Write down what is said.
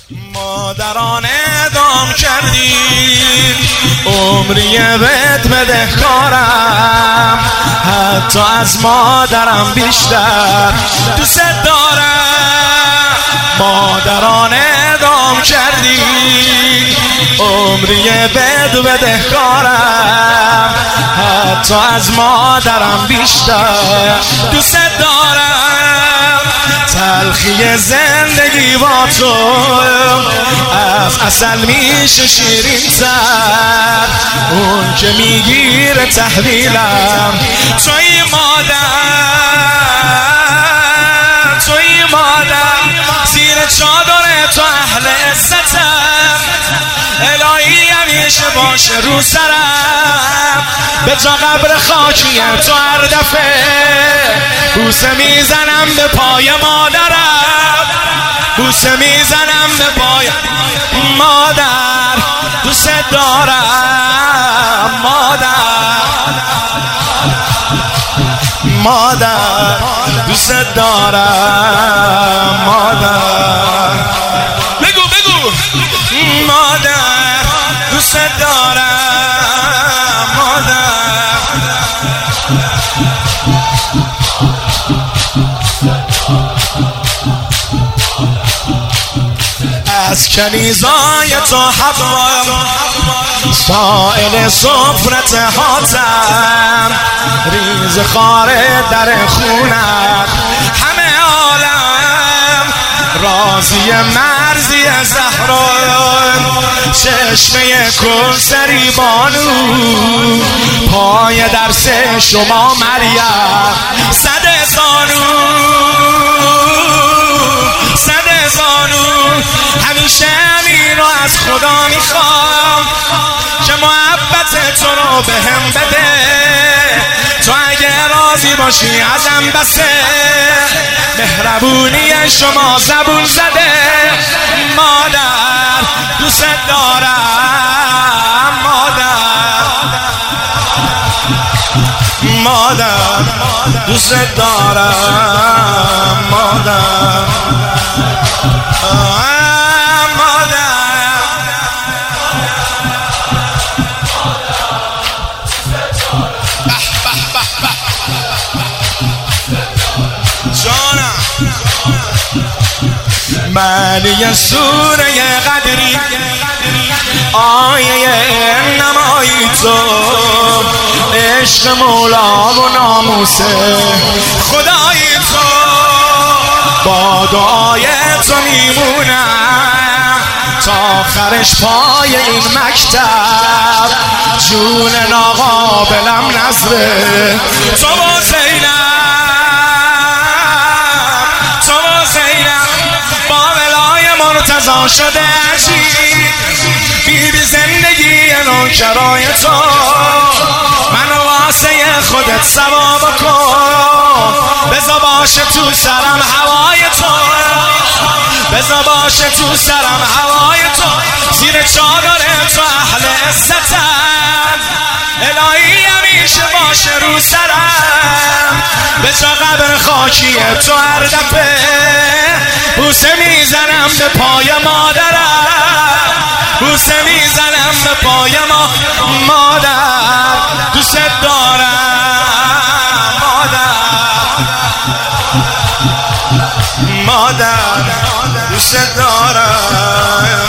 مادران اعدام کردی عمری بهت بدهکارم، حتی از مادرم بیشتر دوست دارم. مادران اعدام کردی عمری بهت بدهکارم، حتی از مادرم بیشتر دوست دارم. تلخی زندگی با تو از عسل میشه شیرین تر، اون که میگیره تحویلم توی مادر، توی مادر زیر چادر تو اهل عزتم. الهی همیشه باشه رو سرم، به جا قبر خاکی تو هر دفعه بوسه میزنم به پای مادرم، بوسه میزنم به پای مادر. دوست دارم مادر، مادر دوست دارم مادر. بگو بگو مادر دوست دارم مادر. از کنیزای تو حوا سائل سفرت هاتم، ریز خاره در خونت همه عالم. راضی مرزی زهرا چشمه کوثری بانو، پای درس شما مریم صد زانو، صد زانو. همیشه همین رو از خدا میخوام که محبت تو رو بهم بده، تو اگه راضی باشی ازم بسه. مهربونی شما زبون زده، مادر دوست دارم مادر، مادر دوست دارم مادر. معنی سوره قدری آیه نمایی تو، عشق مولا و ناموس خدای تو. با دعای تو میمونم تا آخرش پای این مکتب، جون ناقابلم نظره تو با زینب، تو با زینب با ولای مرتضا شده عجیب. بیبی زندگی نوکرای تو، منو واسه خودت ثواب کن. بذار باشه تو سرم هوای تو، بذار باشه تو سرم هوای تو. زیر چادر تو اهل عزتم، الهی همیشه باشه رو سرم. به جا قبر خاکی تو هر دفعه بوسه میزنم به پای مادرم، بوسه میزنم به پای مادر. دوست دارم مادر، مادر دوست دارم.